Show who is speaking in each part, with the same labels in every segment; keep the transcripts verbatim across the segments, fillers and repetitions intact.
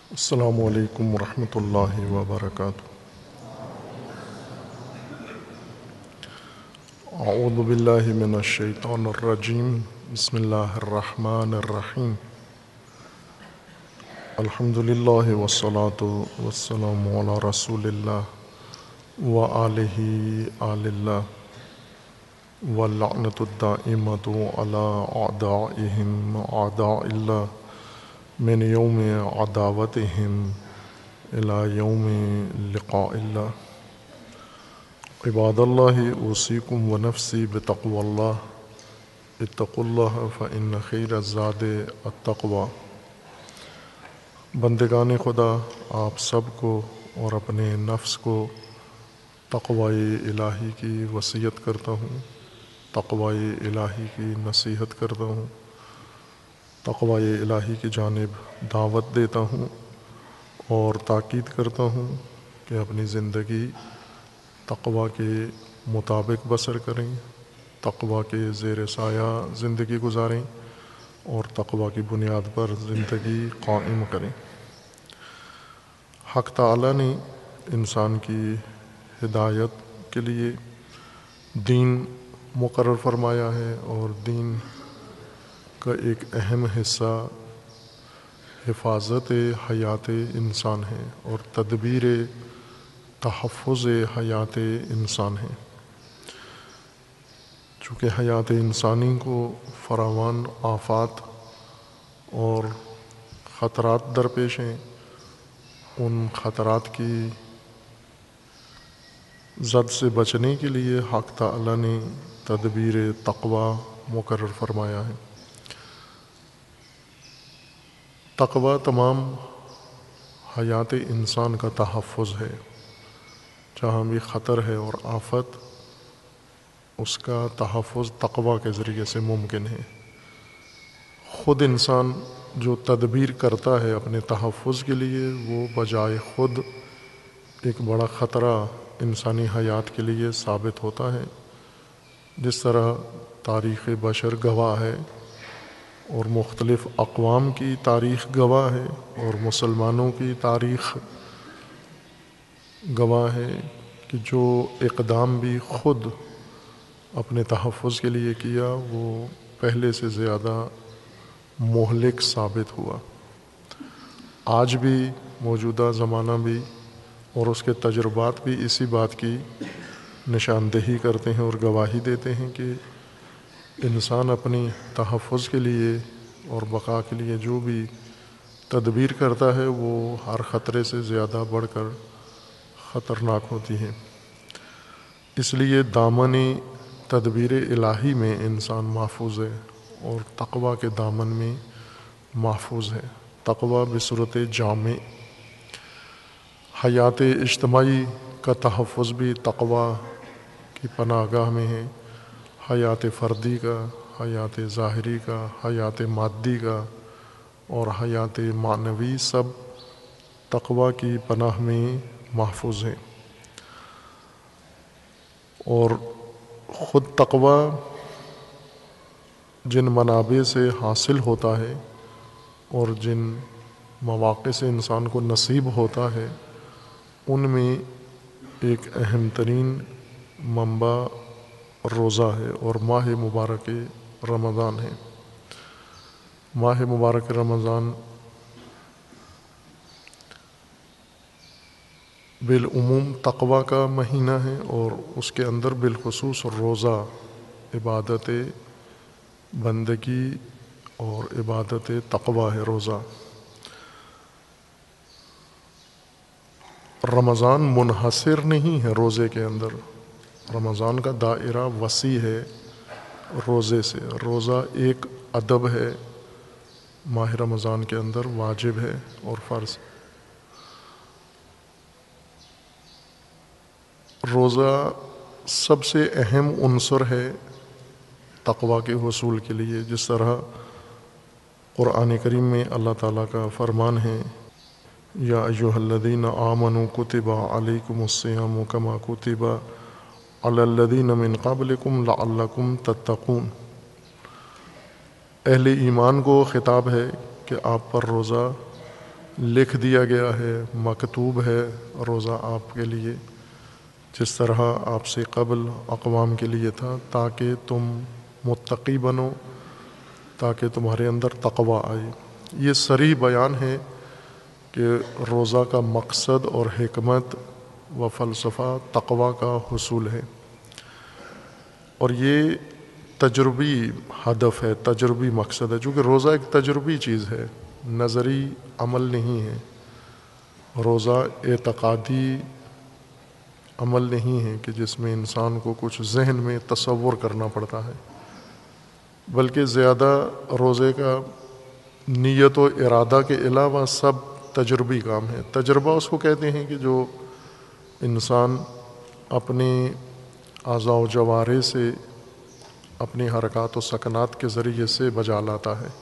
Speaker 1: السلام علیکم ورحمۃ اللہ وبرکاتہ۔ اعوذ باللہ من الشیطان الرجیم، بسم اللہ الرحمن الرحیم۔ الحمد للہ والصلاة والسلام علی رسول اللہ وآلہ آل اللہ واللعنۃ الدائمۃ علی اعدائہم اعداء اللہ من یوم عداوتہم الی یوم لقاء اللہ۔ عباد اللہ اوصیکم ونفسی بتقوی اللہ، اتقوا اللہ فإن خیر الزاد التقوی۔ بندگان خدا، آپ سب کو اور اپنے نفس کو تقوی الہی کی وصیت کرتا ہوں، تقوی الہی کی نصیحت کرتا ہوں، تقوی الہی کی جانب دعوت دیتا ہوں اور تاکید کرتا ہوں کہ اپنی زندگی تقوی کے مطابق بسر کریں، تقوی کے زیر سایہ زندگی گزاریں اور تقوی کی بنیاد پر زندگی قائم کریں۔ حق تعالیٰ نے انسان کی ہدایت کے لیے دین مقرر فرمایا ہے، اور دین کا ایک اہم حصہ حفاظت حیات انسان ہے اور تدبیر تحفظ حیات انسان ہے۔ چونکہ حیات انسانی کو فراوان آفات اور خطرات درپیش ہیں، ان خطرات کی زد سے بچنے کے لیے حق تعالیٰ نے تدبیر تقوی مقرر فرمایا ہے۔ تقوی تمام حیات انسان کا تحفظ ہے۔ جہاں بھی خطر ہے اور آفت، اس کا تحفظ تقوی کے ذریعے سے ممکن ہے۔ خود انسان جو تدبیر کرتا ہے اپنے تحفظ کے لیے، وہ بجائے خود ایک بڑا خطرہ انسانی حیات کے لیے ثابت ہوتا ہے۔ جس طرح تاریخ بشر گواہ ہے اور مختلف اقوام کی تاریخ گواہ ہے، اور مسلمانوں کی تاریخ گواہ ہے کہ جو اقدام بھی خود اپنے تحفظ کے لیے کیا، وہ پہلے سے زیادہ مہلک ثابت ہوا۔ آج بھی موجودہ زمانہ بھی اور اس کے تجربات بھی اسی بات کی نشاندہی کرتے ہیں اور گواہی دیتے ہیں کہ انسان اپنی تحفظ کے لیے اور بقا کے لیے جو بھی تدبیر کرتا ہے، وہ ہر خطرے سے زیادہ بڑھ کر خطرناک ہوتی ہے۔ اس لیے دامن تدبیر الہی میں انسان محفوظ ہے اور تقوی کے دامن میں محفوظ ہے۔ تقوی بصورت جامع، حیات اجتماعی کا تحفظ بھی تقوی کی پناہ گاہ میں ہے، حیات فردی کا، حیات ظاہری کا، حیات مادی کا اور حیات معنوی سب تقوی کی پناہ میں محفوظ ہیں۔ اور خود تقوی جن منابع سے حاصل ہوتا ہے اور جن مواقع سے انسان کو نصیب ہوتا ہے، ان میں ایک اہم ترین منبع روزہ ہے اور ماہ مبارک رمضان ہے۔ ماہ مبارک رمضان بالعموم تقوی کا مہینہ ہے، اور اس کے اندر بالخصوص روزہ عبادت بندگی اور عبادت تقوی ہے۔ روزہ رمضان منحصر نہیں ہے روزے کے اندر، رمضان کا دائرہ وسیع ہے روزے سے۔ روزہ ایک ادب ہے، ماہ رمضان کے اندر واجب ہے اور فرض۔ روزہ سب سے اہم عنصر ہے تقوی کے حصول کے لیے، جس طرح قرآن کریم میں اللہ تعالیٰ کا فرمان ہے، یا ایھا الذین آمنوا کتب علیکم الصیام کما کتب علی الذین من قبلکم لعلکم تتقون۔ اہل ایمان کو خطاب ہے کہ آپ پر روزہ لکھ دیا گیا ہے، مکتوب ہے روزہ آپ کے لیے، جس طرح آپ سے قبل اقوام کے لیے تھا، تاکہ تم متقی بنو، تاکہ تمہارے اندر تقوی آئے۔ یہ صریح بیان ہے کہ روزہ کا مقصد اور حکمت و فلسفہ تقوی کا حصول ہے، اور یہ تجربی ہدف ہے، تجربی مقصد ہے، چونکہ روزہ ایک تجربی چیز ہے، نظری عمل نہیں ہے۔ روزہ اعتقادی عمل نہیں ہے کہ جس میں انسان کو کچھ ذہن میں تصور کرنا پڑتا ہے، بلکہ زیادہ روزے کا نیت و ارادہ کے علاوہ سب تجربی کام ہے۔ تجربہ اس کو کہتے ہیں کہ جو انسان اپنے اعضاء و جوارح سے، اپنی حرکات و سکنات کے ذریعے سے بجا لاتا ہے۔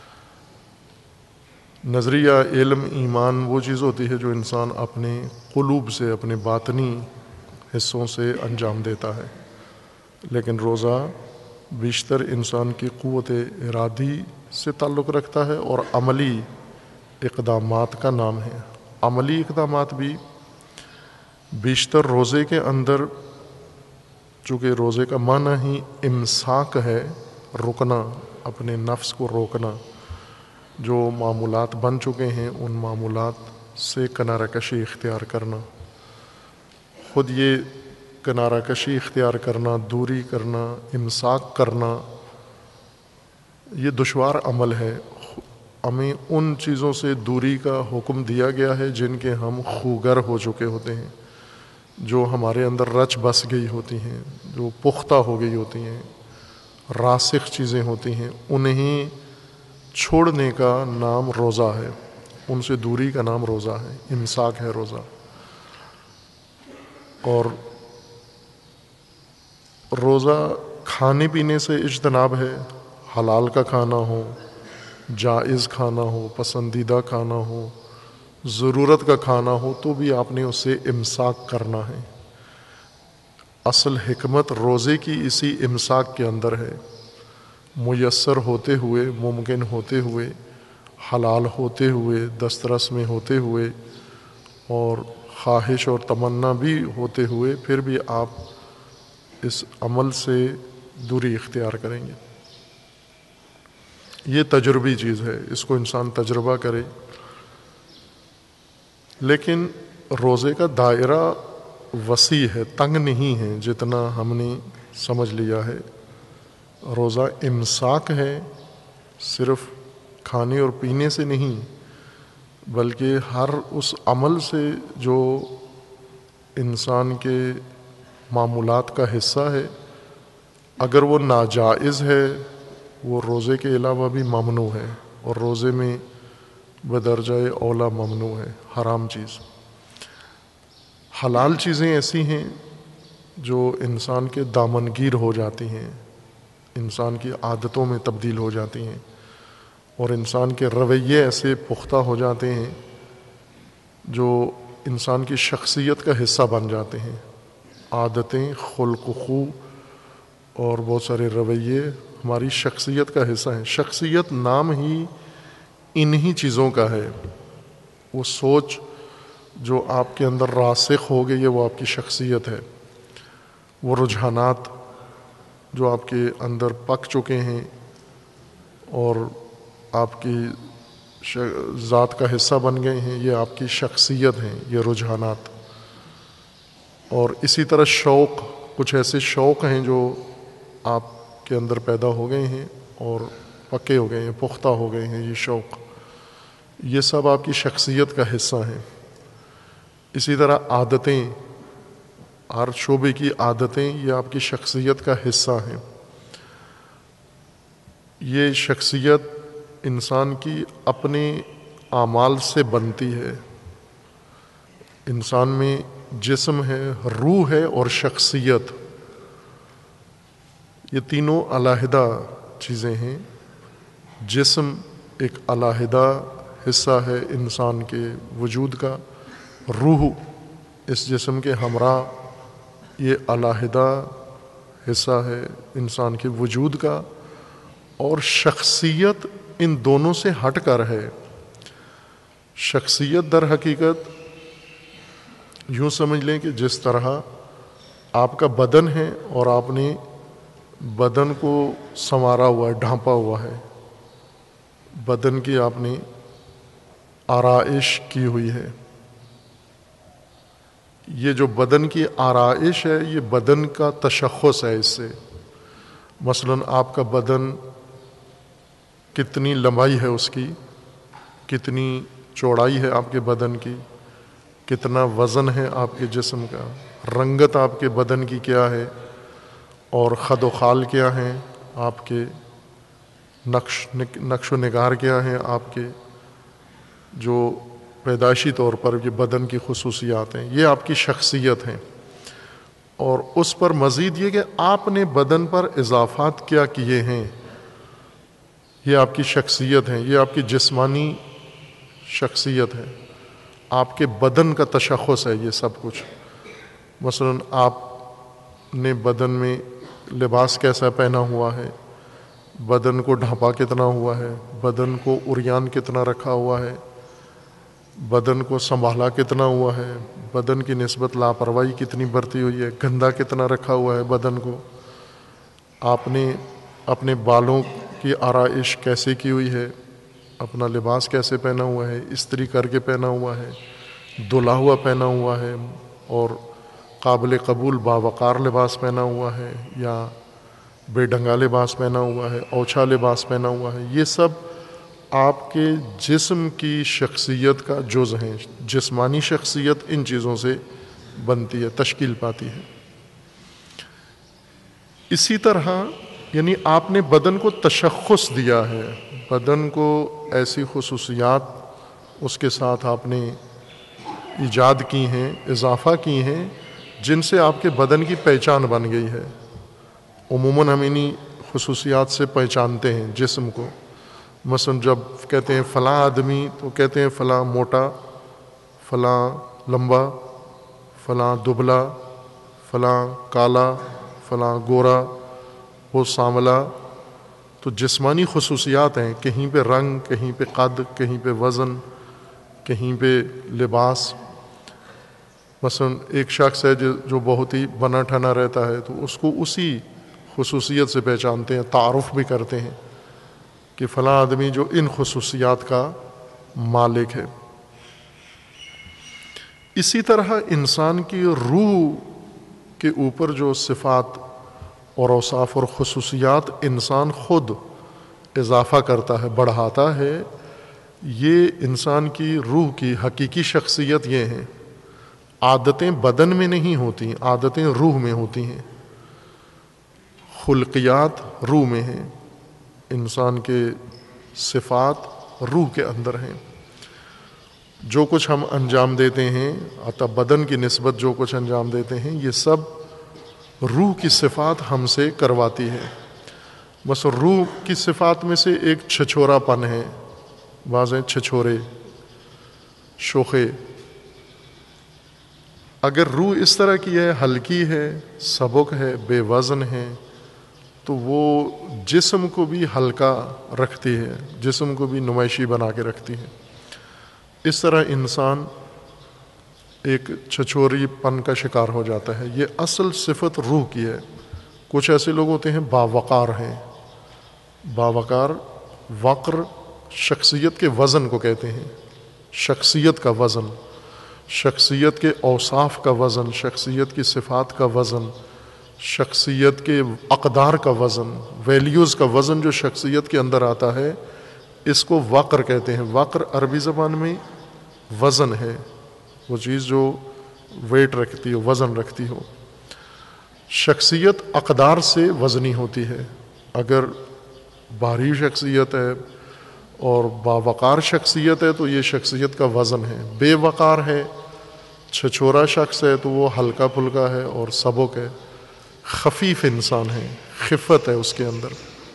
Speaker 1: نظریہ، علم، ایمان وہ چیز ہوتی ہے جو انسان اپنے قلوب سے، اپنے باطنی حصوں سے انجام دیتا ہے، لیکن روزہ بیشتر انسان کی قوت ارادی سے تعلق رکھتا ہے اور عملی اقدامات کا نام ہے۔ عملی اقدامات بھی بیشتر روزے کے اندر، چونکہ روزے کا معنی ہی امساک ہے، رکنا، اپنے نفس کو روکنا، جو معمولات بن چکے ہیں ان معمولات سے کنارہ کشی اختیار کرنا۔ خود یہ کنارہ کشی اختیار کرنا، دوری کرنا، امساک کرنا، یہ دشوار عمل ہے۔ ہمیں ان چیزوں سے دوری کا حکم دیا گیا ہے جن کے ہم خوگر ہو چکے ہوتے ہیں، جو ہمارے اندر رچ بس گئی ہوتی ہیں، جو پختہ ہو گئی ہوتی ہیں، راسخ چیزیں ہوتی ہیں، انہیں چھوڑنے کا نام روزہ ہے، ان سے دوری کا نام روزہ ہے، امساک ہے روزہ۔ اور روزہ کھانے پینے سے اجتناب ہے، حلال کا کھانا ہو، جائز کھانا ہو، پسندیدہ کھانا ہو، ضرورت کا کھانا ہو تو بھی آپ نے اس سے امساک کرنا ہے۔ اصل حکمت روزے کی اسی امساک کے اندر ہے، میسر ہوتے ہوئے، ممکن ہوتے ہوئے، حلال ہوتے ہوئے، دسترس میں ہوتے ہوئے، اور خواہش اور تمنا بھی ہوتے ہوئے، پھر بھی آپ اس عمل سے دوری اختیار کریں گے۔ یہ تجربی چیز ہے، اس کو انسان تجربہ کرے۔ لیکن روزے کا دائرہ وسیع ہے، تنگ نہیں ہے جتنا ہم نے سمجھ لیا ہے۔ روزہ امساک ہے، صرف کھانے اور پینے سے نہیں، بلکہ ہر اس عمل سے جو انسان کے معمولات کا حصہ ہے، اگر وہ ناجائز ہے وہ روزے کے علاوہ بھی ممنوع ہے، اور روزے میں بدرجہ اولا ممنوع ہے، حرام چیز۔ حلال چیزیں ایسی ہیں جو انسان کے دامنگیر ہو جاتی ہیں، انسان کی عادتوں میں تبدیل ہو جاتی ہیں، اور انسان کے رویے ایسے پختہ ہو جاتے ہیں جو انسان کی شخصیت کا حصہ بن جاتے ہیں۔ عادتیں، خلق و خو اور بہت سارے رویے ہماری شخصیت کا حصہ ہیں۔ شخصیت نام ہی انہی چیزوں کا ہے۔ وہ سوچ جو آپ کے اندر راسخ ہو گئی ہے وہ آپ کی شخصیت ہے۔ وہ رجحانات جو آپ کے اندر پک چکے ہیں اور آپ کی ذات کا حصہ بن گئے ہیں، یہ آپ کی شخصیت ہیں، یہ رجحانات۔ اور اسی طرح شوق، کچھ ایسے شوق ہیں جو آپ کے اندر پیدا ہو گئے ہیں اور پکے ہو گئے ہیں، پختہ ہو گئے ہیں، یہ شوق، یہ سب آپ کی شخصیت کا حصہ ہیں۔ اسی طرح عادتیں، ہر شعبے کی عادتیں یہ آپ کی شخصیت کا حصہ ہیں۔ یہ شخصیت انسان کی اپنے اعمال سے بنتی ہے۔ انسان میں جسم ہے، روح ہے اور شخصیت، یہ تینوں علیحدہ چیزیں ہیں۔ جسم ایک علیحدہ حصہ ہے انسان کے وجود کا، روح اس جسم کے ہمراہ یہ علیحدہ حصہ ہے انسان کے وجود کا، اور شخصیت ان دونوں سے ہٹ کر ہے۔ شخصیت در حقیقت یوں سمجھ لیں کہ جس طرح آپ کا بدن ہے اور آپ نے بدن کو سنوارا ہوا ہے، ڈھانپا ہوا ہے، بدن کی آپ نے آرائش کی ہوئی ہے. یہ جو بدن کی آرائش ہے یہ بدن کا تشخص ہے. اس سے مثلاً آپ کا بدن کتنی لمبائی ہے، اس کی کتنی چوڑائی ہے، آپ کے بدن کی کتنا وزن ہے، آپ کے جسم کا رنگت آپ کے بدن کی کیا ہے، اور خد و خال کیا ہیں آپ کے، نقش نقش و نگار کیا ہیں آپ کے، جو پیدائشی طور پر یہ بدن کی خصوصیات ہیں، یہ آپ کی شخصیت ہیں. اور اس پر مزید یہ کہ آپ نے بدن پر اضافات کیا کیے ہیں، یہ آپ کی شخصیت ہیں، یہ آپ کی جسمانی شخصیت ہے، آپ کے بدن کا تشخص ہے یہ سب کچھ. مثلاً آپ نے بدن میں لباس کیسا پہنا ہوا ہے، بدن کو ڈھانپا کتنا ہوا ہے، بدن کو عریان کتنا رکھا ہوا ہے، بدن کو سنبھالا کتنا ہوا ہے، بدن کی نسبت لاپرواہی کتنی برتی ہوئی ہے، گندا کتنا رکھا ہوا ہے بدن کو. آپ نے اپنے بالوں کی آرائش کیسے کی ہوئی ہے، اپنا لباس کیسے پہنا ہوا ہے، استری کر کے پہنا ہوا ہے، دھلا ہوا پہنا ہوا ہے، اور قابل قبول باوقار لباس پہنا ہوا ہے، یا بے ڈھنگا لباس پہنا ہوا ہے، اوچھا لباس پہنا ہوا ہے. یہ سب آپ کے جسم کی شخصیت کا جز ہیں. جسمانی شخصیت ان چیزوں سے بنتی ہے، تشکیل پاتی ہے. اسی طرح یعنی آپ نے بدن کو تشخص دیا ہے، بدن کو ایسی خصوصیات اس کے ساتھ آپ نے ایجاد کی ہیں، اضافہ کی ہیں، جن سے آپ کے بدن کی پہچان بن گئی ہے. عموماً ہم انہی خصوصیات سے پہچانتے ہیں جسم کو. مثلا جب کہتے ہیں فلاں آدمی تو کہتے ہیں فلاں موٹا، فلاں لمبا، فلاں دبلا، فلاں کالا، فلاں گورا، وہ سانولا. تو جسمانی خصوصیات ہیں، کہیں پہ رنگ، کہیں پہ قد، کہیں پہ وزن، کہیں پہ لباس. مثلا ایک شخص ہے جو بہت ہی بنا ٹھنا رہتا ہے تو اس کو اسی خصوصیت سے پہچانتے ہیں، تعارف بھی کرتے ہیں کہ فلاں آدمی جو ان خصوصیات کا مالک ہے. اسی طرح انسان کی روح کے اوپر جو صفات اور اوصاف اور خصوصیات انسان خود اضافہ کرتا ہے، بڑھاتا ہے، یہ انسان کی روح کی حقیقی شخصیت یہ ہیں. عادتیں بدن میں نہیں ہوتی، عادتیں روح میں ہوتی ہیں، خلقیات روح میں ہیں، انسان کے صفات روح کے اندر ہیں. جو کچھ ہم انجام دیتے ہیں، عطا بدن کی نسبت جو کچھ انجام دیتے ہیں، یہ سب روح کی صفات ہم سے کرواتی ہے. بس روح کی صفات میں سے ایک چھچورا پن ہے، بعض ہیں چھچورے، شوخے. اگر روح اس طرح کی ہے، ہلکی ہے، سبک ہے، بے وزن ہے، تو وہ جسم کو بھی ہلکا رکھتی ہے، جسم کو بھی نمائشی بنا کے رکھتی ہے. اس طرح انسان ایک چھچوری پن کا شکار ہو جاتا ہے. یہ اصل صفت روح کی ہے. کچھ ایسے لوگ ہوتے ہیں باوقار ہیں. باوقار، وقر شخصیت کے وزن کو کہتے ہیں، شخصیت کا وزن، شخصیت کے اوصاف کا وزن، شخصیت کی صفات کا وزن، شخصیت کے اقدار کا وزن، ویلیوز کا وزن جو شخصیت کے اندر آتا ہے، اس کو وقر کہتے ہیں. وقر عربی زبان میں وزن ہے، وہ چیز جو ویٹ رکھتی ہو، وزن رکھتی ہو. شخصیت اقدار سے وزنی ہوتی ہے. اگر بھاری شخصیت ہے اور باوقار شخصیت ہے تو یہ شخصیت کا وزن ہے. بے وقار ہے، چھچورا شخص ہے تو وہ ہلکا پھلکا ہے اور سبک ہے، خفیف انسان ہے، خفت ہے اس کے اندر.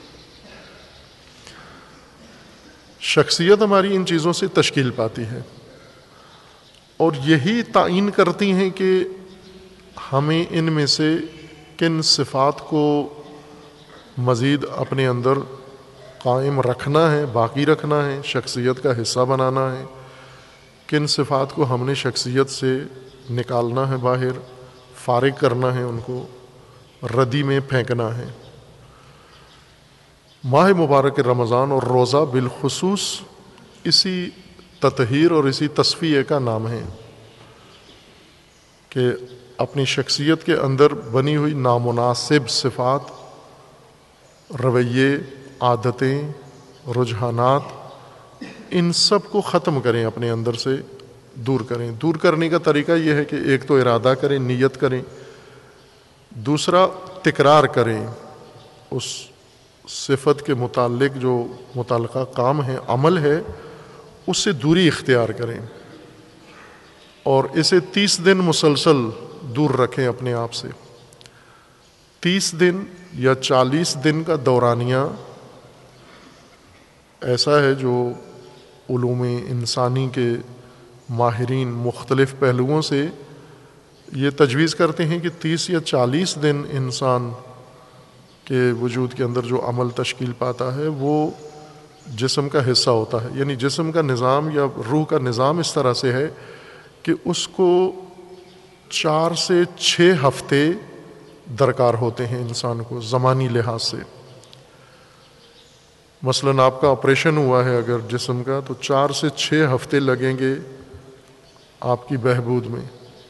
Speaker 1: شخصیت ہماری ان چیزوں سے تشکیل پاتی ہے اور یہی تعین کرتی ہیں کہ ہمیں ان میں سے کن صفات کو مزید اپنے اندر قائم رکھنا ہے، باقی رکھنا ہے، شخصیت کا حصہ بنانا ہے، کن صفات کو ہم نے شخصیت سے نکالنا ہے باہر، فارغ کرنا ہے، ان کو ردی میں پھینکنا ہے۔ ماہ مبارک رمضان اور روزہ بالخصوص اسی تطہیر اور اسی تصفیہ کا نام ہے کہ اپنی شخصیت کے اندر بنی ہوئی نامناسب صفات، رویے، عادتیں، رجحانات، ان سب کو ختم کریں، اپنے اندر سے دور کریں۔ دور کرنے کا طریقہ یہ ہے کہ ایک تو ارادہ کریں، نیت کریں، دوسرا تکرار کریں، اس صفت کے متعلق جو متعلقہ کام ہے، عمل ہے، اس سے دوری اختیار کریں اور اسے تیس دن مسلسل دور رکھیں اپنے آپ سے۔ تیس دن یا چالیس دن کا دورانیہ ایسا ہے جو علوم انسانی کے ماہرین مختلف پہلوؤں سے یہ تجویز کرتے ہیں کہ تیس یا چالیس دن انسان کے وجود کے اندر جو عمل تشکیل پاتا ہے وہ جسم کا حصہ ہوتا ہے، یعنی جسم کا نظام یا روح کا نظام اس طرح سے ہے کہ اس کو چار سے چھ ہفتے درکار ہوتے ہیں انسان کو زمانی لحاظ سے۔ مثلاً آپ کا آپریشن ہوا ہے اگر جسم کا، تو چار سے چھ ہفتے لگیں گے آپ کی بہبود میں،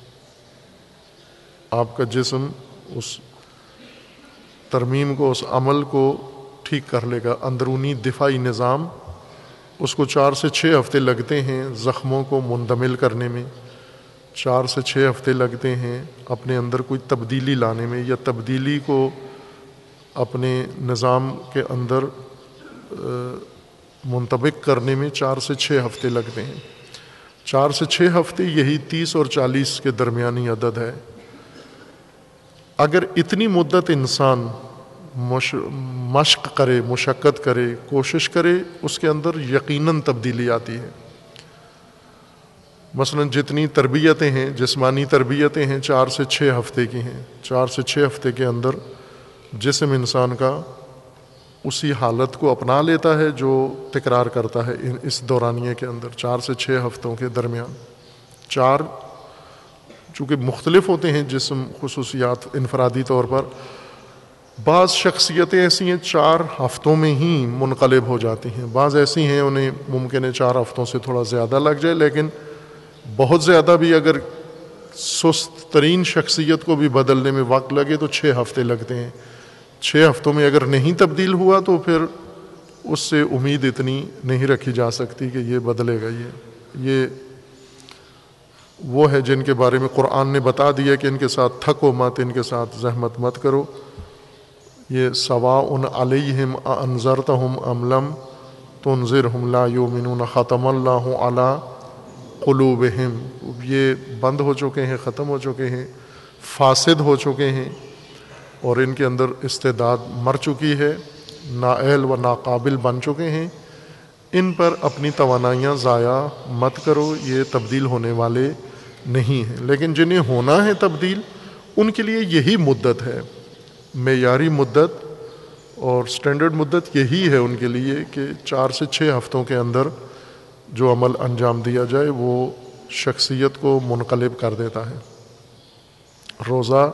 Speaker 1: آپ کا جسم اس ترمیم کو، اس عمل کو ٹھیک کر لے گا۔ اندرونی دفاعی نظام، اس کو چار سے چھ ہفتے لگتے ہیں زخموں کو مندمل کرنے میں، چار سے چھ ہفتے لگتے ہیں اپنے اندر کوئی تبدیلی لانے میں، یا تبدیلی کو اپنے نظام کے اندر منطبق کرنے میں چار سے چھ ہفتے لگتے ہیں۔ چار سے چھ ہفتے یہی تیس اور چالیس کے درمیانی عدد ہے۔ اگر اتنی مدت انسان مشق کرے، مشقت کرے، کوشش کرے، اس کے اندر یقیناً تبدیلی آتی ہے۔ مثلا جتنی تربیتیں ہیں، جسمانی تربیتیں ہیں، چار سے چھ ہفتے کی ہیں۔ چار سے چھ ہفتے کے اندر جسم انسان کا اسی حالت کو اپنا لیتا ہے جو تکرار کرتا ہے اس دورانیے کے اندر، چار سے چھ ہفتوں کے درمیان۔ چار چونکہ مختلف ہوتے ہیں جسم خصوصیات انفرادی طور پر، بعض شخصیتیں ایسی ہیں چار ہفتوں میں ہی منقلب ہو جاتی ہیں، بعض ایسی ہیں انہیں ممکن ہے چار ہفتوں سے تھوڑا زیادہ لگ جائے، لیکن بہت زیادہ بھی اگر سست ترین شخصیت کو بھی بدلنے میں وقت لگے تو چھ ہفتے لگتے ہیں۔ چھ ہفتوں میں اگر نہیں تبدیل ہوا تو پھر اس سے امید اتنی نہیں رکھی جا سکتی کہ یہ بدلے گا۔ یہ یہ وہ ہے جن کے بارے میں قرآن نے بتا دیا کہ ان کے ساتھ تھکو مت، ان کے ساتھ زحمت مت کرو۔ یہ سواء علیہم اانذرتہم ام لم تنذرہم لا یؤمنون ختم اللہ علی قلوبہم، یہ بند ہو چکے ہیں، ختم ہو چکے ہیں، فاسد ہو چکے ہیں، اور ان کے اندر استعداد مر چکی ہے، نااہل و ناقابل بن چکے ہیں۔ ان پر اپنی توانائیاں ضائع مت کرو، یہ تبدیل ہونے والے نہیں ہیں۔ لیکن جنہیں ہونا ہے تبدیل، ان کے لیے یہی مدت ہے، معیاری مدت اور سٹینڈرڈ مدت یہی ہے ان کے لیے کہ چار سے چھ ہفتوں کے اندر جو عمل انجام دیا جائے وہ شخصیت کو منقلب کر دیتا ہے۔ روزہ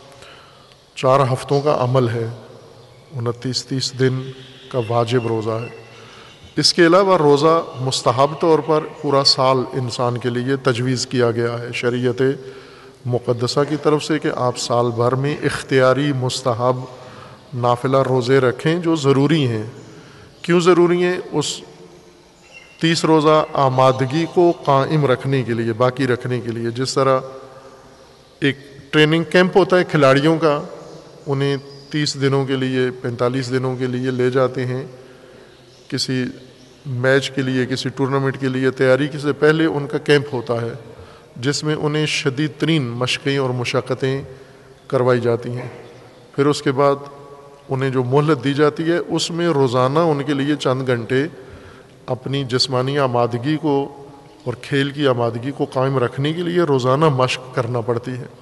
Speaker 1: چار ہفتوں کا عمل ہے، انتیس تیس دن کا واجب روزہ ہے۔ اس کے علاوہ روزہ مستحب طور پر پورا سال انسان کے لیے تجویز کیا گیا ہے شریعت مقدسہ کی طرف سے کہ آپ سال بھر میں اختیاری مستحب نافلہ روزے رکھیں جو ضروری ہیں۔ کیوں ضروری ہیں؟ اس تیس روزہ آمادگی کو قائم رکھنے کے لیے، باقی رکھنے کے لیے۔ جس طرح ایک ٹریننگ کیمپ ہوتا ہے کھلاڑیوں کا، انہیں تیس دنوں کے لیے، پینتالیس دنوں کے لیے لے جاتے ہیں کسی میچ کے لیے، کسی ٹورنامنٹ کے لیے تیاری سے پہلے ان کا کیمپ ہوتا ہے جس میں انہیں شدید ترین مشقیں اور مشقتیں کروائی جاتی ہیں۔ پھر اس کے بعد انہیں جو مہلت دی جاتی ہے اس میں روزانہ ان کے لیے چند گھنٹے اپنی جسمانی آمادگی کو اور کھیل کی آمادگی کو قائم رکھنے کے لیے روزانہ مشق کرنا پڑتی ہے،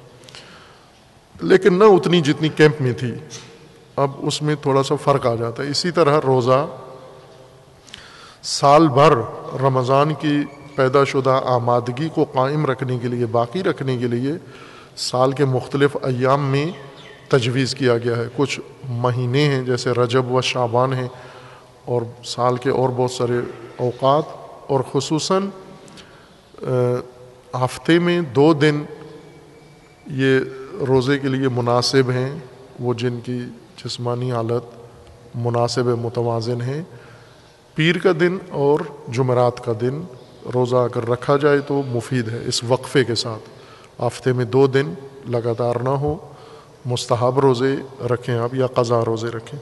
Speaker 1: لیکن نہ اتنی جتنی کیمپ میں تھی۔ اب اس میں تھوڑا سا فرق آ جاتا ہے۔ اسی طرح روزہ سال بھر رمضان کی پیدا شدہ آمادگی کو قائم رکھنے کے لیے، باقی رکھنے کے لیے سال کے مختلف ایام میں تجویز کیا گیا ہے. کچھ مہینے ہیں جیسے رجب و شعبان ہیں، اور سال کے اور بہت سارے اوقات، اور خصوصاً ہفتے میں دو دن یہ روزے کے لیے مناسب ہیں، وہ جن کی جسمانی حالت مناسب متوازن ہے. پیر کا دن اور جمعرات کا دن روزہ اگر رکھا جائے تو مفید ہے اس وقفے کے ساتھ. ہفتے میں دو دن لگاتار نہ ہو، مستحب روزے رکھیں آپ یا قضا روزے رکھیں.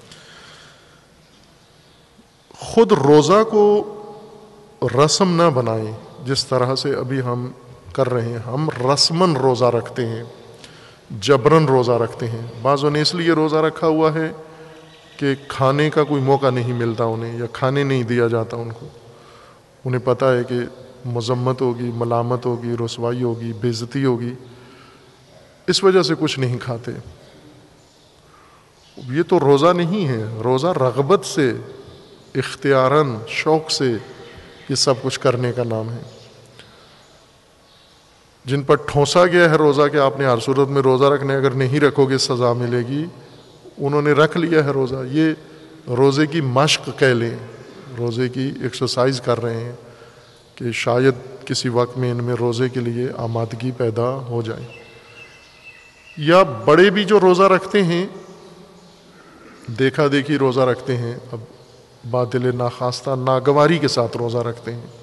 Speaker 1: خود روزہ کو رسم نہ بنائیں جس طرح سے ابھی ہم کر رہے ہیں. ہم رسماً روزہ رکھتے ہیں، جبراً روزہ رکھتے ہیں. بعضوں نے اس لیے روزہ رکھا ہوا ہے کہ کھانے کا کوئی موقع نہیں ملتا انہیں، یا کھانے نہیں دیا جاتا ان کو. انہیں پتہ ہے کہ مذمت ہوگی، ملامت ہوگی، رسوائی ہوگی، بے عزتی ہوگی، اس وجہ سے کچھ نہیں کھاتے. یہ تو روزہ نہیں ہے. روزہ رغبت سے، اختیاراً، شوق سے یہ سب کچھ کرنے کا نام ہے. جن پر ٹھونسا گیا ہے روزہ کہ آپ نے ہر صورت میں روزہ رکھنا ہے، اگر نہیں رکھو گے سزا ملے گی، انہوں نے رکھ لیا ہے روزہ. یہ روزے کی مشق کہہ لیں، روزے کی ایکسرسائز کر رہے ہیں کہ شاید کسی وقت میں ان میں روزے کے لیے آمادگی پیدا ہو جائے. یا بڑے بھی جو روزہ رکھتے ہیں، دیکھا دیکھی روزہ رکھتے ہیں، اب باطل ناخواستہ ناگواری کے ساتھ روزہ رکھتے ہیں.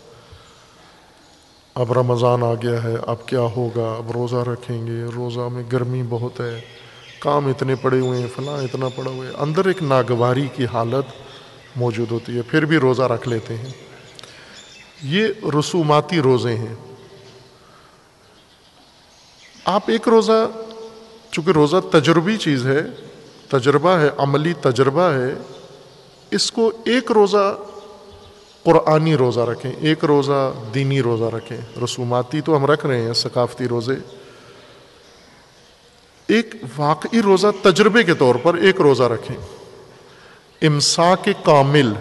Speaker 1: اب رمضان آ گیا ہے، اب کیا ہوگا، اب روزہ رکھیں گے، روزہ میں گرمی بہت ہے، کام اتنے پڑے ہوئے ہیں، فلاں اتنا پڑا ہوا ہے. اندر ایک ناگواری کی حالت موجود ہوتی ہے، پھر بھی روزہ رکھ لیتے ہیں. یہ رسوماتی روزے ہیں. آپ ایک روزہ، چونکہ روزہ تجربی چیز ہے، تجربہ ہے، عملی تجربہ ہے، اس کو ایک روزہ قرآنی روزہ رکھیں، ایک روزہ دینی روزہ رکھیں. رسوماتی تو ہم رکھ رہے ہیں، ثقافتی روزے. ایک واقعی روزہ تجربے کے طور پر ایک روزہ رکھیں. امساک کامل.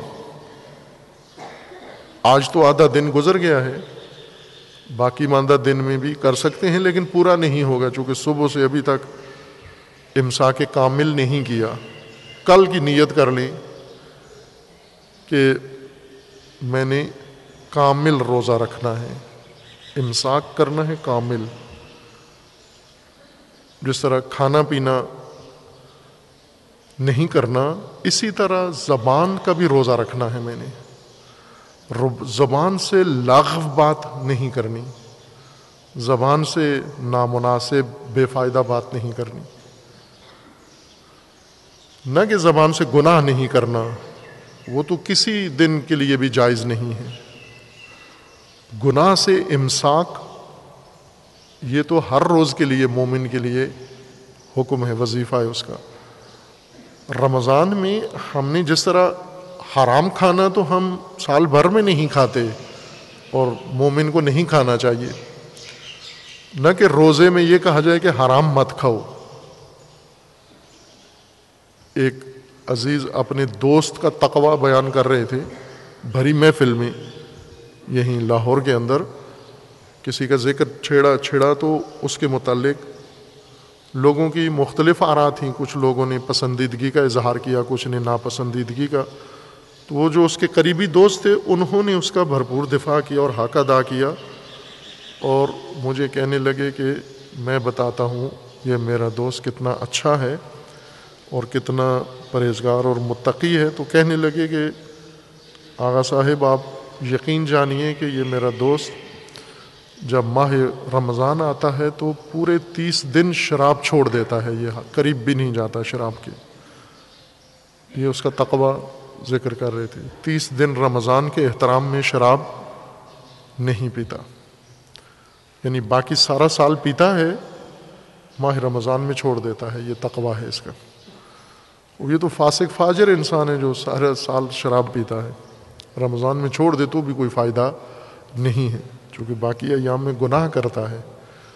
Speaker 1: آج تو آدھا دن گزر گیا ہے، باقی ماندہ دن میں بھی کر سکتے ہیں، لیکن پورا نہیں ہوگا چونکہ صبح سے ابھی تک امساک کامل نہیں کیا. کل کی نیت کر لیں کہ میں نے کامل روزہ رکھنا ہے، امساک کرنا ہے کامل. جس طرح کھانا پینا نہیں کرنا، اسی طرح زبان کا بھی روزہ رکھنا ہے. میں نے زبان سے لاغو بات نہیں کرنی، زبان سے نامناسب بے فائدہ بات نہیں کرنی. نہ کہ زبان سے گناہ نہیں کرنا، وہ تو کسی دن کے لیے بھی جائز نہیں ہے. گناہ سے امساک یہ تو ہر روز کے لیے مومن کے لیے حکم ہے، وظیفہ ہے اس کا. رمضان میں ہم نے جس طرح حرام کھانا تو ہم سال بھر میں نہیں کھاتے، اور مومن کو نہیں کھانا چاہیے. نہ کہ روزے میں یہ کہا جائے کہ حرام مت کھاؤ. ایک عزیز اپنے دوست کا تقویٰ بیان کر رہے تھے بھری محفل میں، یہیں لاہور کے اندر. کسی کا ذکر چھیڑا چھیڑا تو اس کے متعلق لوگوں کی مختلف آراء تھیں. کچھ لوگوں نے پسندیدگی کا اظہار کیا، کچھ نے ناپسندیدگی کا. تو وہ جو اس کے قریبی دوست تھے انہوں نے اس کا بھرپور دفاع کیا اور حق ادا کیا، اور مجھے کہنے لگے کہ میں بتاتا ہوں یہ میرا دوست کتنا اچھا ہے اور کتنا پرہیزگار اور متقی ہے. تو کہنے لگے کہ آغا صاحب آپ یقین جانیے کہ یہ میرا دوست جب ماہ رمضان آتا ہے تو پورے تیس دن شراب چھوڑ دیتا ہے، یہ قریب بھی نہیں جاتا شراب کے. یہ اس کا تقویٰ ذکر کر رہے تھے. تیس دن رمضان کے احترام میں شراب نہیں پیتا، یعنی باقی سارا سال پیتا ہے، ماہ رمضان میں چھوڑ دیتا ہے. یہ تقویٰ ہے اس کا. یہ تو فاسق فاجر انسان ہے جو سارا سال شراب پیتا ہے، رمضان میں چھوڑ دے تو بھی کوئی فائدہ نہیں ہے، چونکہ باقی ایام میں گناہ کرتا ہے.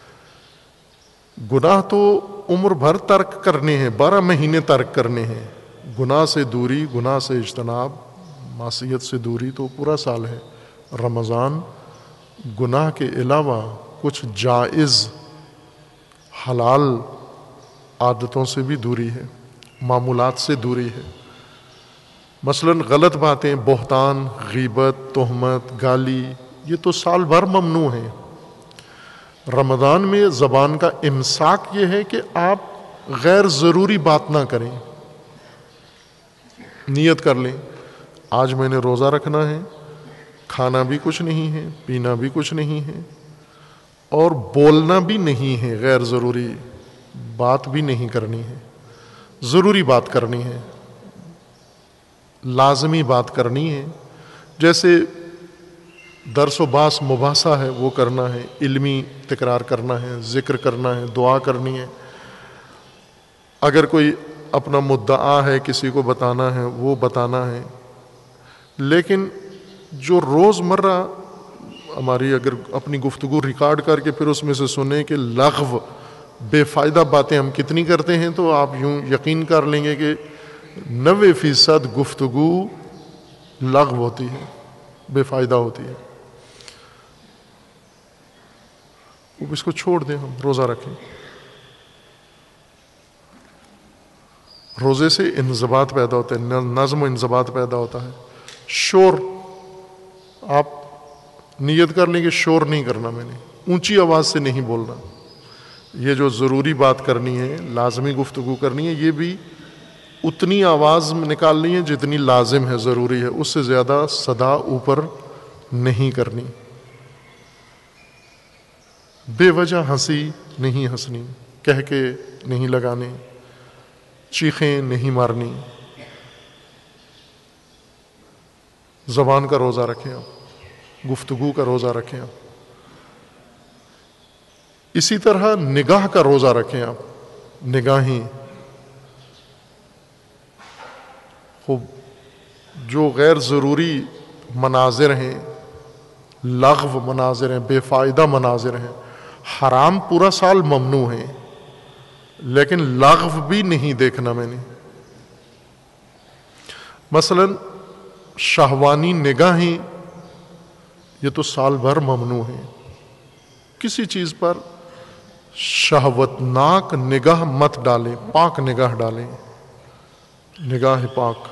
Speaker 1: گناہ تو عمر بھر ترک کرنے ہیں، بارہ مہینے ترک کرنے ہیں. گناہ سے دوری، گناہ سے اجتناب، معصیت سے دوری تو پورا سال ہے. رمضان گناہ کے علاوہ کچھ جائز حلال عادتوں سے بھی دوری ہے، معمولات سے دوری ہے۔ مثلاً غلط باتیں، بہتان، غیبت، تہمت، گالی، یہ تو سال بھر ممنوع ہیں۔ رمضان میں زبان کا امساک یہ ہے کہ آپ غیر ضروری بات نہ کریں۔ نیت کر لیں آج میں نے روزہ رکھنا ہے، کھانا بھی کچھ نہیں ہے، پینا بھی کچھ نہیں ہے، اور بولنا بھی نہیں ہے، غیر ضروری بات بھی نہیں کرنی ہے، ضروری بات کرنی ہے، لازمی بات کرنی ہے۔ جیسے درس و باس مباحثہ ہے وہ کرنا ہے، علمی تکرار کرنا ہے، ذکر کرنا ہے، دعا کرنی ہے۔ اگر کوئی اپنا مدعا ہے کسی کو بتانا ہے وہ بتانا ہے۔ لیکن جو روز مرہ ہماری اگر اپنی گفتگو ریکارڈ کر کے پھر اس میں سے سنیں کہ لغو بے فائدہ باتیں ہم کتنی کرتے ہیں، تو آپ یوں یقین کر لیں گے کہ نوے فیصد گفتگو لغو ہوتی ہے، بے فائدہ ہوتی ہے۔ اس کو چھوڑ دیں، ہم روزہ رکھیں۔ روزے سے انضباط پیدا ہوتا ہے، نظم و انضباط پیدا ہوتا ہے۔ شور، آپ نیت کر لیں کہ شور نہیں کرنا، میں نے اونچی آواز سے نہیں بولنا۔ یہ جو ضروری بات کرنی ہے، لازمی گفتگو کرنی ہے، یہ بھی اتنی آواز نکالنی ہے جتنی لازم ہے، ضروری ہے، اس سے زیادہ صدا اوپر نہیں کرنی۔ بے وجہ ہنسی نہیں ہنسنی، کہہ کے نہیں لگانے، چیخیں نہیں مارنی۔ زبان کا روزہ رکھیں آپ، گفتگو کا روزہ رکھیں آپ۔ اسی طرح نگاہ کا روزہ رکھیں آپ، نگاہیں خوب جو غیر ضروری مناظر ہیں، لغو مناظر ہیں، بے فائدہ مناظر ہیں، حرام پورا سال ممنوع ہیں، لیکن لغو بھی نہیں دیکھنا میں نے۔ مثلا شہوانی نگاہیں، یہ تو سال بھر ممنوع ہیں۔ کسی چیز پر شہوتناک نگاہ مت ڈالیں، پاک نگاہ ڈالیں، نگاہ پاک۔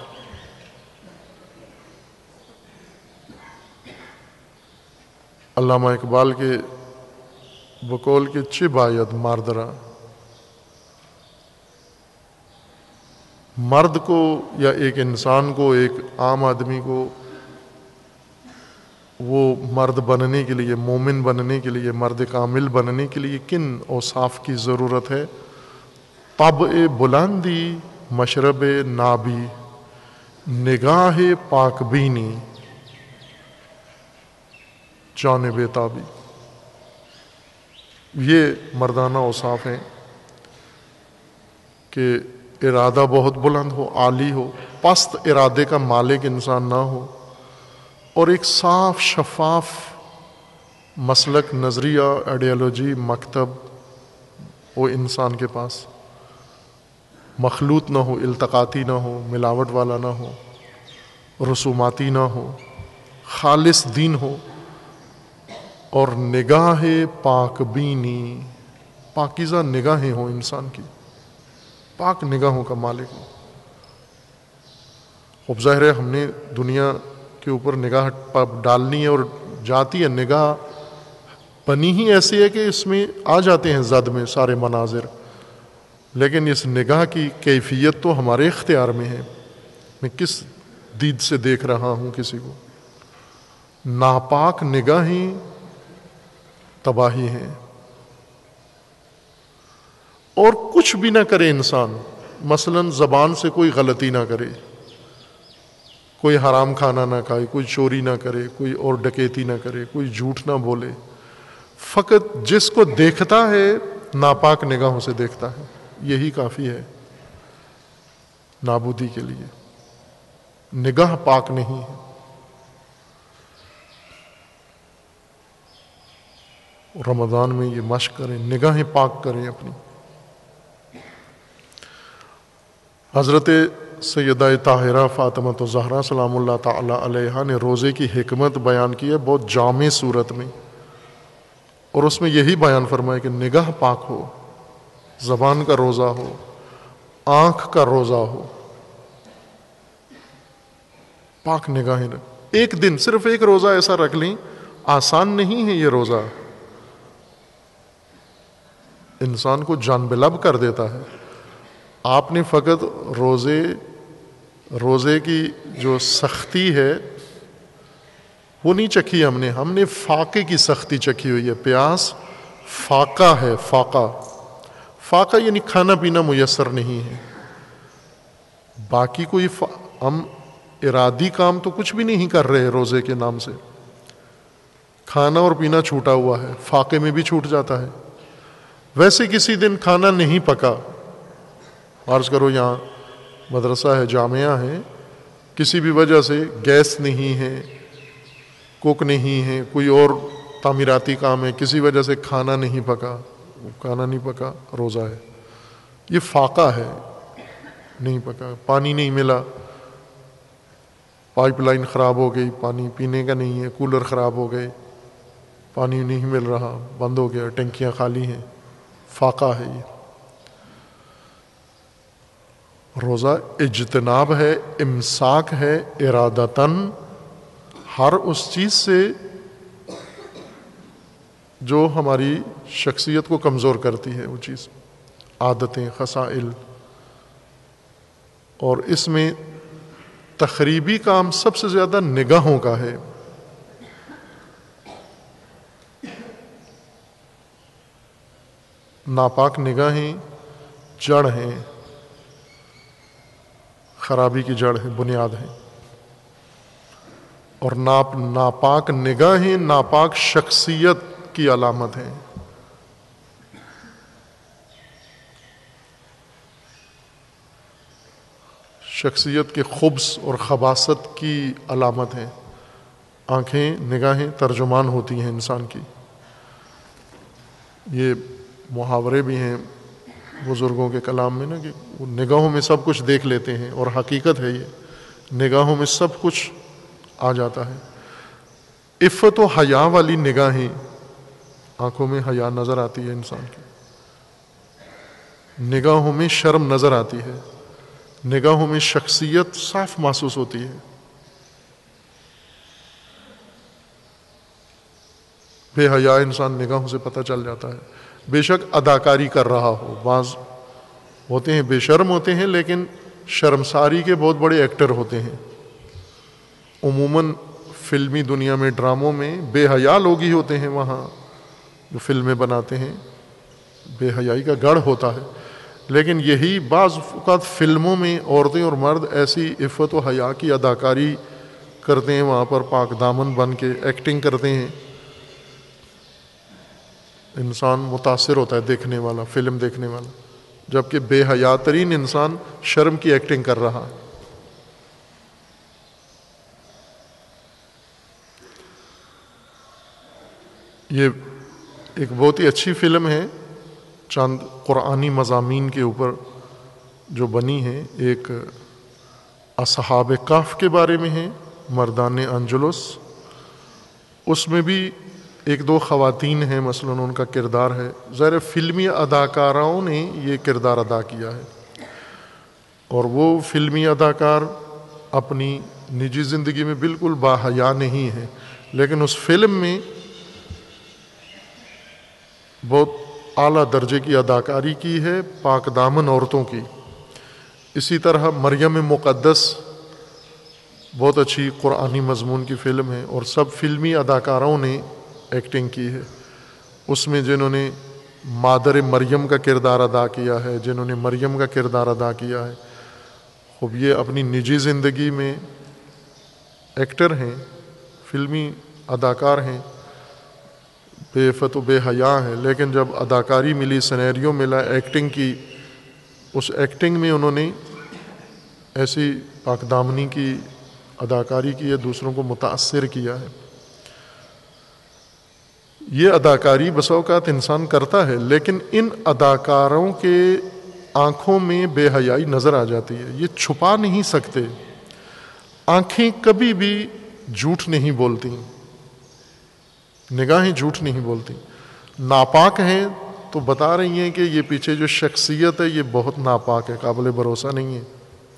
Speaker 1: علامہ اقبال کے بقول کے چھ باید ماردرا، مرد کو یا ایک انسان کو، ایک عام آدمی کو، وہ مرد بننے کے لیے، مومن بننے کے لیے، مرد کامل بننے کے لیے کن اوصاف کی ضرورت ہے؟ طبع بلندی، مشرب نابی، نگاہ پاک بینی، جانب تابی۔ یہ مردانہ اوصاف ہیں کہ ارادہ بہت بلند ہو، عالی ہو، پست ارادے کا مالک انسان نہ ہو، اور ایک صاف شفاف مسلک، نظریہ، آئیڈیالوجی، مکتب وہ انسان کے پاس مخلوط نہ ہو، التقاطی نہ ہو، ملاوٹ والا نہ ہو، رسوماتی نہ ہو، خالص دین ہو، اور نگاہ پاک بینی، پاکیزہ نگاہیں ہوں انسان کی، پاک نگاہوں کا مالک ہو۔ خوب ظاہر ہے ہم نے دنیا کے اوپر نگاہ ڈالنی ہے، اور جاتی ہے نگاہ، بنی ہی ایسی ہے کہ اس میں آ جاتے ہیں زد میں سارے مناظر، لیکن اس نگاہ کی کیفیت تو ہمارے اختیار میں ہے، میں کس دید سے دیکھ رہا ہوں کسی کو۔ ناپاک نگاہیں تباہی ہیں۔ اور کچھ بھی نہ کرے انسان، مثلا زبان سے کوئی غلطی نہ کرے، کوئی حرام کھانا نہ کھائے، کوئی چوری نہ کرے، کوئی اور ڈکیتی نہ کرے، کوئی جھوٹ نہ بولے، فقط جس کو دیکھتا ہے ناپاک نگاہوں سے دیکھتا ہے، یہی کافی ہے نابودی کے لیے۔ نگاہ پاک نہیں ہے۔ رمضان میں یہ مشق کریں، نگاہیں پاک کریں اپنی۔ حضرت سیدہ طاہرہ فاطمہ الزہرا سلام اللہ تعالی علیہا نے روزے کی حکمت بیان کی ہے بہت جامع صورت میں۔ اور اس میں یہی بیان فرمائے کہ نگاہ پاک ہو، زبان کا روزہ ہو، آنکھ کا روزہ ہو، پاک نگاہیں رکھ۔ ایک دن صرف ایک روزہ ایسا رکھ لیں، آسان نہیں ہے یہ روزہ، انسان کو جان بلب کر دیتا ہے۔ آپ نے فقط روزے روزے کی جو سختی ہے وہ نہیں چکھی ہم نے ہم نے فاقے کی سختی چکھی ہوئی ہے۔ پیاس فاقہ ہے، فاقہ فاقہ یعنی کھانا پینا میسر نہیں ہے، باقی کوئی فا... ہم ارادی کام تو کچھ بھی نہیں کر رہے روزے کے نام سے، کھانا اور پینا چھوٹا ہوا ہے، فاقے میں بھی چھوٹ جاتا ہے۔ ویسے کسی دن کھانا نہیں پکا، عرض کرو یہاں مدرسہ ہے، جامعہ ہے، کسی بھی وجہ سے گیس نہیں ہے، کوک نہیں ہے، کوئی اور تعمیراتی کام ہے، کسی وجہ سے کھانا نہیں پکا، کھانا نہیں پکا، روزہ ہے۔ یہ فاقہ ہے، نہیں پکا، پانی نہیں ملا، پائپ لائن خراب ہو گئی، پانی پینے کا نہیں ہے، کولر خراب ہو گئے، پانی نہیں مل رہا، بند ہو گیا، ٹنکیاں خالی ہیں، فاقہ ہے یہ۔ روزہ اجتناب ہے، امساک ہے، ارادتاً ہر اس چیز سے جو ہماری شخصیت کو کمزور کرتی ہے، وہ چیز، عادتیں، خصائل۔ اور اس میں تخریبی کام سب سے زیادہ نگاہوں کا ہے۔ ناپاک نگاہیں جڑ ہیں، خرابی کی جڑ ہے، بنیاد ہے۔ اور ناپ ناپاک نگاہیں ناپاک شخصیت کی علامت ہیں۔ شخصیت کے خبث اور خباثت کی علامت ہیں۔ آنکھیں، نگاہیں ترجمان ہوتی ہیں انسان کی۔ یہ محاورے بھی ہیں بزرگوں کے کلام میں نا کہ وہ نگاہوں میں سب کچھ دیکھ لیتے ہیں، اور حقیقت ہے یہ، نگاہوں میں سب کچھ آ جاتا ہے۔ عفت و حیا والی نگاہیں، آنکھوں میں حیا نظر آتی ہے انسان کی، نگاہوں میں شرم نظر آتی ہے، نگاہوں میں شخصیت صاف محسوس ہوتی ہے۔ بے حیا انسان نگاہوں سے پتہ چل جاتا ہے، بے شک اداکاری کر رہا ہو۔ بعض ہوتے ہیں بے شرم ہوتے ہیں لیکن شرمساری کے بہت بڑے ایکٹر ہوتے ہیں۔ عموماً فلمی دنیا میں، ڈراموں میں بے حیا لوگ ہی ہوتے ہیں، وہاں جو فلمیں بناتے ہیں بے حیائی کا گڑھ ہوتا ہے۔ لیکن یہی بعض اوقات فلموں میں عورتیں اور مرد ایسی عفت و حیا کی اداکاری کرتے ہیں، وہاں پر پاک دامن بن کے ایکٹنگ کرتے ہیں، انسان متاثر ہوتا ہے دیکھنے والا، فلم دیکھنے والا، جبکہ بے حیا ترین انسان شرم کی ایکٹنگ کر رہا ہے۔ یہ ایک بہت ہی اچھی فلم ہے، چند قرآنی مضامین کے اوپر جو بنی ہے۔ ایک اصحاب کہف کے بارے میں ہے، مردان انجلس۔ اس میں بھی ایک دو خواتین ہیں، مثلاً ان کا کردار ہے، ظاہر فلمی اداکاراؤں نے یہ کردار ادا کیا ہے، اور وہ فلمی اداکار اپنی نجی زندگی میں بالکل باحیا نہیں ہے، لیکن اس فلم میں بہت اعلیٰ درجے کی اداکاری کی ہے، پاک دامن عورتوں کی۔ اسی طرح مریم مقدس بہت اچھی قرآنی مضمون کی فلم ہے، اور سب فلمی اداکاروں نے ایکٹنگ کی ہے اس میں، جنہوں نے مادر مریم کا کردار ادا کیا ہے، جنہوں نے مریم کا کردار ادا کیا ہے، خوب یہ اپنی نجی زندگی میں ایکٹر ہیں، فلمی اداکار ہیں، بے عفت و بے حیا ہیں، لیکن جب اداکاری ملی، سینیریو ملا، ایکٹنگ کی، اس ایکٹنگ میں انہوں نے ایسی پاک دامنی کی اداکاری کی ہے، دوسروں کو متاثر کیا ہے۔ یہ اداکاری بسا اوقات انسان کرتا ہے، لیکن ان اداکاروں کے آنکھوں میں بے حیائی نظر آ جاتی ہے، یہ چھپا نہیں سکتے۔ آنکھیں کبھی بھی جھوٹ نہیں بولتی، نگاہیں جھوٹ نہیں بولتی، ناپاک ہیں تو بتا رہی ہیں کہ یہ پیچھے جو شخصیت ہے یہ بہت ناپاک ہے، قابل بھروسہ نہیں ہے.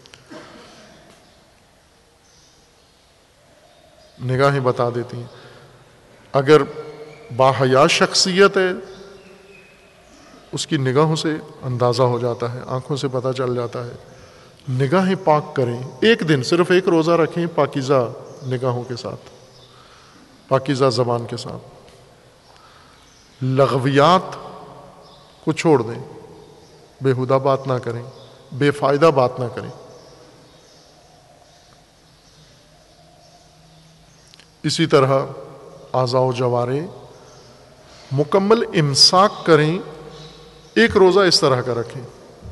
Speaker 1: نگاہیں بتا دیتی ہیں. اگر باحیا شخصیت ہے اس کی نگاہوں سے اندازہ ہو جاتا ہے، آنکھوں سے پتہ چل جاتا ہے. نگاہیں پاک کریں، ایک دن صرف ایک روزہ رکھیں پاکیزہ نگاہوں کے ساتھ، پاکیزہ زبان کے ساتھ. لغویات کو چھوڑ دیں، بےہودہ بات نہ کریں، بے فائدہ بات نہ کریں. اسی طرح اعضاء و جوارے مکمل امساک کریں. ایک روزہ اس طرح کا رکھیں،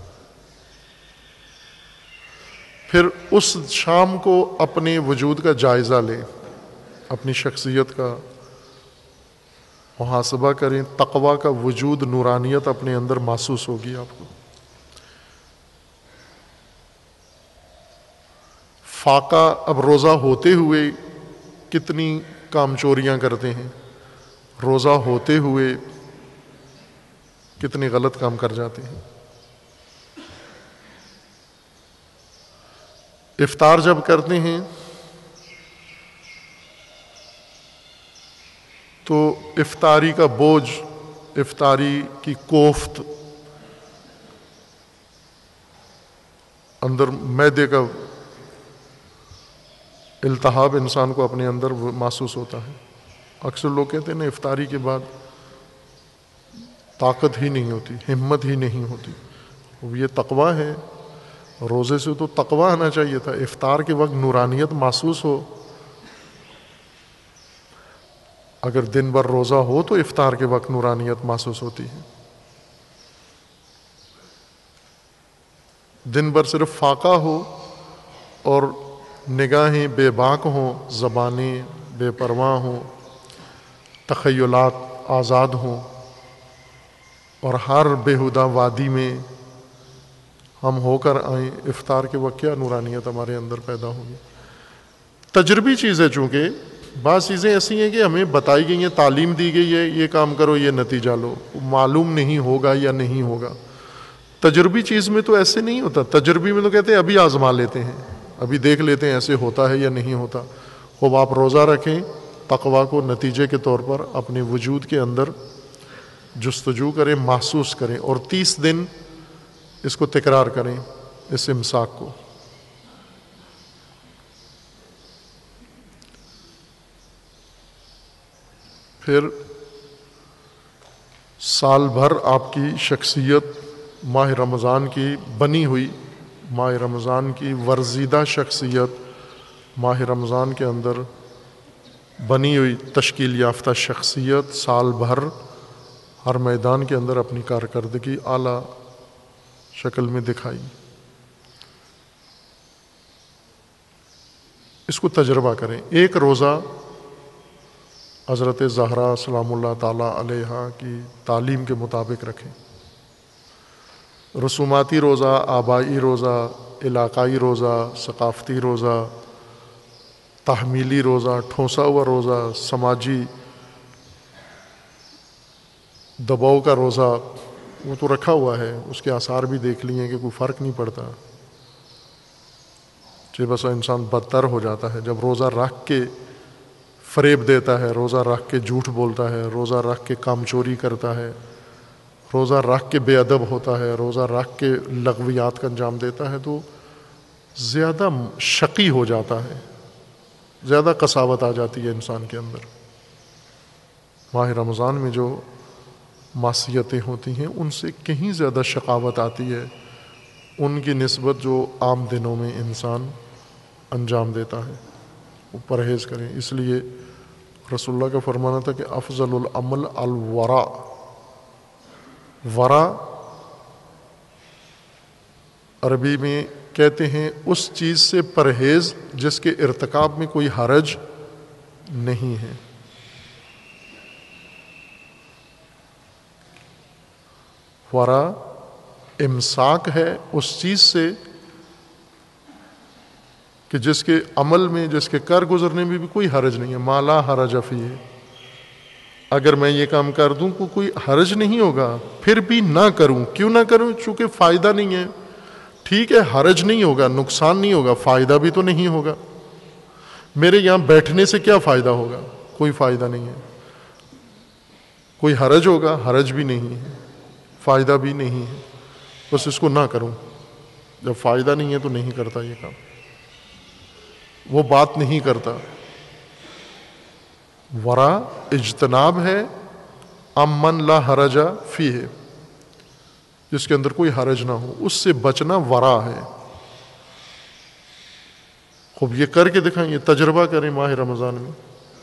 Speaker 1: پھر اس شام کو اپنے وجود کا جائزہ لیں، اپنی شخصیت کا محاسبہ کریں. تقویٰ کا وجود، نورانیت اپنے اندر محسوس ہوگی آپ کو. فاقہ اب روزہ ہوتے ہوئے کتنی کام چوریاں کرتے ہیں، روزہ ہوتے ہوئے کتنے غلط کام کر جاتے ہیں. افطار جب کرتے ہیں تو افطاری کا بوجھ، افطاری کی کوفت، اندر معدے کا التہاب انسان کو اپنے اندر محسوس ہوتا ہے. اکثر لوگ کہتے ہیں نا افطاری کے بعد طاقت ہی نہیں ہوتی، ہمت ہی نہیں ہوتی. یہ تقویٰ ہے، روزے سے تو تقویٰ آنا چاہیے تھا. افطار کے وقت نورانیت محسوس ہو. اگر دن بھر روزہ ہو تو افطار کے وقت نورانیت محسوس ہوتی ہے. دن بھر صرف فاقہ ہو اور نگاہیں بے باک ہوں، زبانیں بے پرواہ ہوں، تخیلات آزاد ہوں، اور ہر بےہودہ وادی میں ہم ہو کر آئیں، افطار کے وقت کیا نورانیت ہمارے اندر پیدا ہوگی. تجربی چیز ہے، چونکہ بعض چیزیں ایسی ہیں کہ ہمیں بتائی گئی ہیں، تعلیم دی گئی ہے، یہ کام کرو یہ نتیجہ لو، معلوم نہیں ہوگا یا نہیں ہوگا. تجربی چیز میں تو ایسے نہیں ہوتا. تجربی میں تو کہتے ہیں ابھی آزما لیتے ہیں، ابھی دیکھ لیتے ہیں ایسے ہوتا ہے یا نہیں ہوتا. خوب آپ روزہ رکھیں، تقویٰ کو نتیجے کے طور پر اپنے وجود کے اندر جستجو کریں، محسوس کریں، اور تیس دن اس کو تکرار کریں، اس امساک کو. پھر سال بھر آپ کی شخصیت ماہ رمضان کی بنی ہوئی، ماہ رمضان کی ورزیدہ شخصیت، ماہ رمضان کے اندر بنی ہوئی تشکیل یافتہ شخصیت سال بھر ہر میدان کے اندر اپنی کارکردگی اعلیٰ شکل میں دکھائی. اس کو تجربہ کریں. ایک روزہ حضرت زہرا سلام اللہ تعالیٰ علیہا کی تعلیم کے مطابق رکھیں. رسوماتی روزہ، آبائی روزہ، علاقائی روزہ، ثقافتی روزہ، تحمیلی روزہ، ٹھونسا ہوا روزہ، سماجی دباؤ کا روزہ، وہ تو رکھا ہوا ہے، اس کے آثار بھی دیکھ لیے کہ کوئی فرق نہیں پڑتا. کہ بس انسان بدتر ہو جاتا ہے جب روزہ رکھ کے فریب دیتا ہے، روزہ رکھ کے جھوٹ بولتا ہے، روزہ رکھ کے کام چوری کرتا ہے، روزہ رکھ کے بے ادب ہوتا ہے، روزہ رکھ کے لغویات کا انجام دیتا ہے، تو زیادہ شقی ہو جاتا ہے، زیادہ قساوت آ جاتی ہے انسان کے اندر. ماہ رمضان میں جو معصیتیں ہوتی ہیں ان سے کہیں زیادہ شقاوت آتی ہے ان کی نسبت جو عام دنوں میں انسان انجام دیتا ہے. وہ پرہیز کریں. اس لیے رسول اللہ کا فرمانا تھا کہ افضل العمل الورع. ورع عربی میں کہتے ہیں اس چیز سے پرہیز جس کے ارتکاب میں کوئی حرج نہیں ہے. ورع امساک ہے اس چیز سے کہ جس کے عمل میں، جس کے کر گزرنے میں بھی کوئی حرج نہیں ہے. ما لا حرج فیہ. اگر میں یہ کام کر دوں کو کوئی حرج نہیں ہوگا، پھر بھی نہ کروں. کیوں نہ کروں؟ چونکہ فائدہ نہیں ہے. ٹھیک ہے حرج نہیں ہوگا، نقصان نہیں ہوگا، فائدہ بھی تو نہیں ہوگا. میرے یہاں بیٹھنے سے کیا فائدہ ہوگا؟ کوئی فائدہ نہیں ہے. کوئی حرج ہوگا؟ حرج بھی نہیں ہے، فائدہ بھی نہیں ہے. بس اس کو نہ کروں. جب فائدہ نہیں ہے تو نہیں کرتا یہ کام، وہ بات نہیں کرتا. ورا اجتناب ہے امن لا حرج فیہ، جس کے اندر کوئی حرج نہ ہو، اس سے بچنا ورا ہے. خوب یہ کر کے دکھائیں، یہ تجربہ کریں ماہ رمضان میں.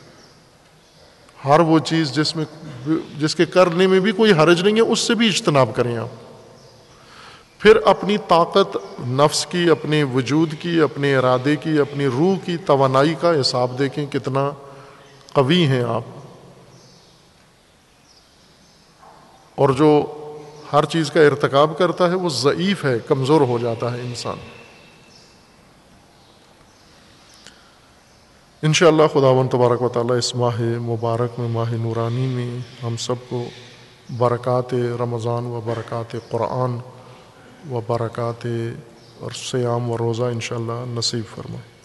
Speaker 1: ہر وہ چیز جس میں جس کے کرنے میں بھی کوئی حرج نہیں ہے اس سے بھی اجتناب کریں آپ. پھر اپنی طاقت نفس کی، اپنے وجود کی، اپنے ارادے کی، اپنی روح کی توانائی کا حساب دیکھیں کتنا قوی ہیں آپ. اور جو ہر چیز کا ارتکاب کرتا ہے وہ ضعیف ہے، کمزور ہو جاتا ہے انسان. انشاءاللہ خداوند تبارک و تعالیٰ اس ماہ مبارک میں، ماہ نورانی میں ہم سب کو برکات رمضان و برکات قرآن و برکات اور سیام و روزہ انشاءاللہ نصیب فرمائے.